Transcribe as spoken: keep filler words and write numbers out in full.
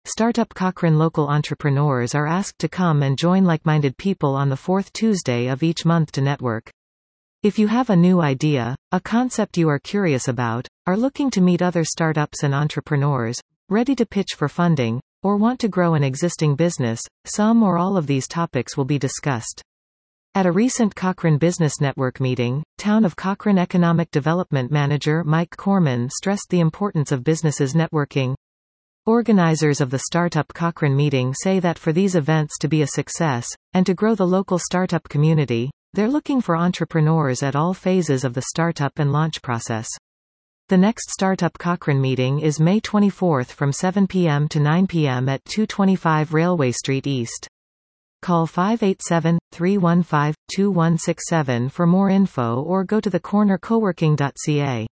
Startup Cochrane local entrepreneurs are asked to come and join like-minded people on the fourth Tuesday of each month to network. If you have a new idea, a concept you are curious about, are looking to meet other startups and entrepreneurs, ready to pitch for funding, or want to grow an existing business, some or all of these topics will be discussed. At a recent Cochrane Business Network meeting, Town of Cochrane Economic Development Manager Mike Corman stressed the importance of businesses networking. Organizers of the Startup Cochrane meeting say that for these events to be a success, and to grow the local startup community, they're looking for entrepreneurs at all phases of the startup and launch process. The next Startup Cochrane meeting is May twenty-fourth from seven p m to nine p m at two twenty-five Railway Street East. Call five eight seven, three one five, two one six seven for more info or go to the corner coworking dot c a.